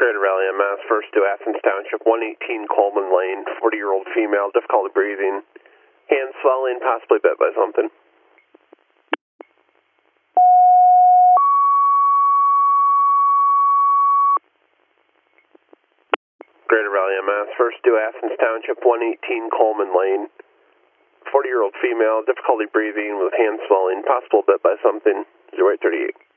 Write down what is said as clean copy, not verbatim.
Greater Raleigh MS, first to Athens Township, 118 Coleman Lane, 40-year-old female, difficulty breathing, hand swelling, possibly bit by something. Greater Raleigh MS, first to Athens Township, 118 Coleman Lane, 40-year-old female, difficulty breathing with hand swelling, possible bit by something, 0838.